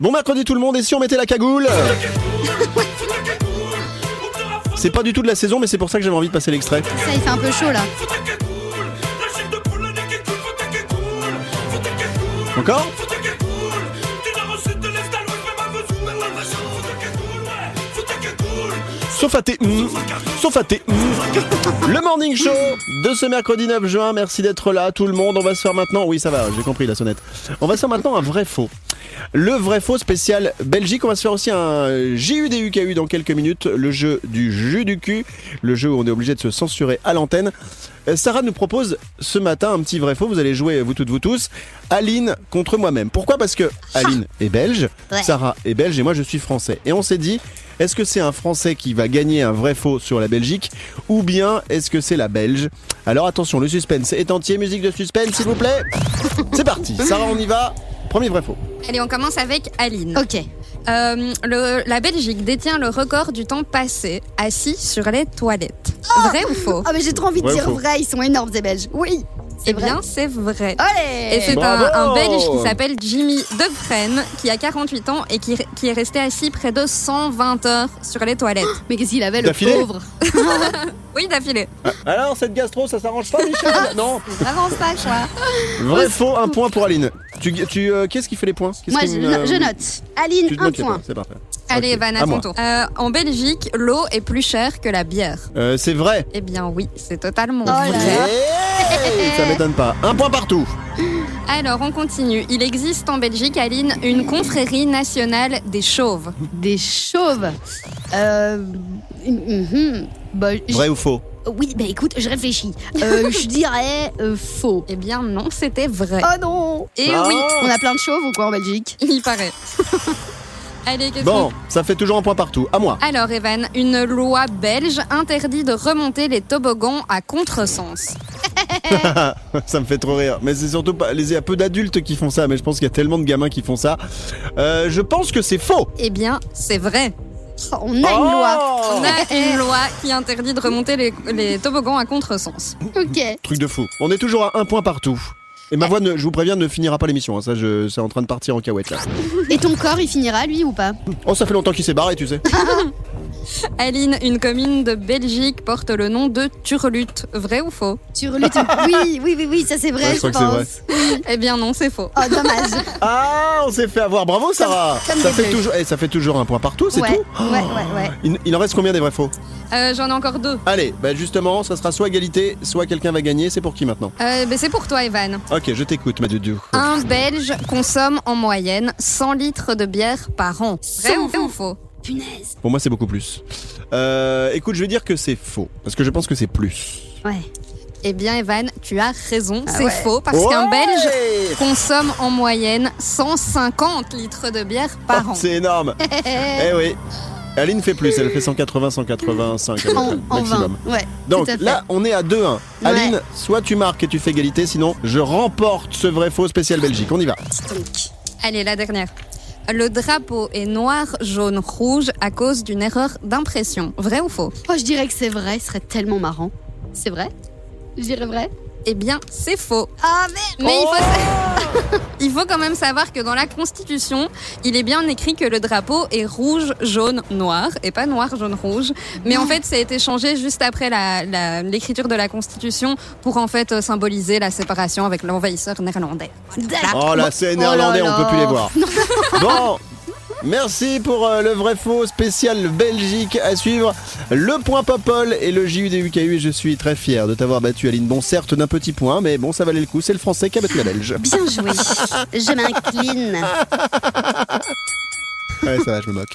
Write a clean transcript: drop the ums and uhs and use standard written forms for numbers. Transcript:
Bon mercredi tout le monde, et si on mettait la cagoule? C'est pas du tout de la saison, mais c'est pour ça que j'avais envie de passer l'extrait. Ça, il fait un peu chaud là. Encore? Sauf à tes sauf à tes Le morning show de ce mercredi 9 juin. Merci d'être là tout le monde. On va se faire maintenant, oui ça va, j'ai compris la sonnette. On va se faire maintenant un vrai faux. Le vrai faux spécial Belgique. On va se faire aussi un JUDUKU dans quelques minutes. Le jeu du jus du cul. Le jeu où on est obligé de se censurer à l'antenne. Sarah nous propose ce matin un petit vrai faux. Vous allez jouer, vous toutes, vous tous, Aline contre moi-même. Pourquoi? Parce que Aline est belge, Ouais. Sarah est belge et moi je suis français. Et on s'est dit, est-ce que c'est un Français qui va gagner un vrai faux sur la Belgique ou bien est-ce que c'est la Belge? Alors attention, le suspense est entier. Musique de suspense s'il vous plaît. C'est parti. Sarah, on y va. Premier vrai faux. Allez, on commence avec Aline. Ok. La Belgique détient le record du temps passé assis sur les toilettes. Vrai ou faux? Ah mais j'ai trop envie de Vrai ou dire faux? vrai, ils sont énormes ces Belges. Oui, c'est Eh vrai. bien, c'est vrai. Allez. Et c'est Bravo. un Belge qui s'appelle Jimmy Devraine, qui a 48 ans et qui est resté assis près de 120 heures sur les toilettes. Mais qu'est-ce qu'il avait le D'affilée pauvre? Oui, d'affilée. Alors cette gastro, ça s'arrange pas, Michel? Non. Vraiment ça quoi. Vrai faux, un point pour Aline. Qu'est-ce qui fait les points? Qu'est-ce Moi qui je note. Aline, Tu te un notes les point. points, c'est parfait. Allez, Ok, Evan, à à moi. ton tour. En Belgique, l'eau est plus chère que la bière. C'est vrai. Eh bien, oui, c'est totalement Oh là vrai. là. Hey, ça m'étonne pas. Un point partout. Alors, on continue. Il existe en Belgique, Aline, une confrérie nationale des chauves. Des chauves. Bah, Vrai ou faux? oui, bah écoute, je réfléchis. Je dirais faux. Eh bien, non, c'était vrai. Oh non. Et Ah. oui, On a plein de chauves ou quoi en Belgique? il paraît. Allez, question. Bon, ça fait toujours un point partout. À moi. Alors, Evan, une loi belge interdit de remonter les toboggans à contresens. Ça me fait trop rire. Mais c'est surtout pas. Il y a peu d'adultes qui font ça, mais je pense qu'il y a tellement de gamins qui font ça. Je pense que c'est faux. Eh bien, c'est vrai. Oh, on a une loi. On a une loi qui interdit de remonter les toboggans à contresens. Ok. Truc de fou. On est toujours à un point partout. Et ma voix, je vous préviens, ne finira pas l'émission. Hein. Ça, c'est en train de partir en cahuète là. Et ton corps, il finira lui ou pas? Oh, ça fait longtemps qu'il s'est barré, tu sais. Aline, une commune de Belgique porte le nom de Turlut. Vrai ou faux? Turlute. Oui, ça c'est vrai, Ouais, je je crois que c'est vrai. pense. Eh bien non, c'est faux. Oh, dommage. Ah, on s'est fait avoir. Bravo, Sarah. Comme Ça des fait bleus. toujours. Ça fait toujours un point partout, c'est Ouais, tout. ouais. Il en reste combien des vrais faux? J'en ai encore deux. Allez, bah justement, ça sera soit égalité, soit quelqu'un va gagner. C'est pour qui maintenant? C'est pour toi, Evan. Ok, je t'écoute, ma doudou. Un Belge consomme en moyenne 100 litres de bière par an. Vrai ou faux? Punaise. Pour moi, c'est beaucoup plus. Écoute, je vais dire que c'est faux, parce que je pense que c'est plus. Ouais. Eh bien, Evan, tu as raison, c'est ouais. faux, parce qu'un Belge consomme en moyenne 150 litres de bière par an. C'est énorme. Eh oui. Aline fait plus, elle fait 180, 185 à peu près, En maximum. 20. Ouais. Donc tout à fait. là, on est à 2-1. Aline, soit tu marques et tu fais égalité, sinon je remporte ce vrai faux spécial Belgique. On y va. Donc, Allez, la dernière. Le drapeau est noir, jaune, rouge à cause d'une erreur d'impression. Vrai ou faux? oh, je dirais que c'est vrai, ce serait tellement marrant. C'est vrai? Je dirais vrai. Eh bien, c'est faux. Ah mais Mais il faut quand même savoir que dans la Constitution, il est bien écrit que le drapeau est rouge, jaune, noir, et pas noir, jaune, rouge. Mais en fait, ça a été changé juste après l'écriture de la Constitution pour en fait symboliser la séparation avec l'envahisseur néerlandais. Oh là, c'est néerlandais, on peut plus les voir. Bon, merci pour le vrai faux spécial Belgique à suivre. Le point Popol et le JUDUKU, et je suis très fier de t'avoir battu, Aline. Bon, certes d'un petit point, mais bon, ça valait le coup. C'est le Français qui a battu la Belge. bien joué. Je m'incline. Ouais, ça va, je me moque.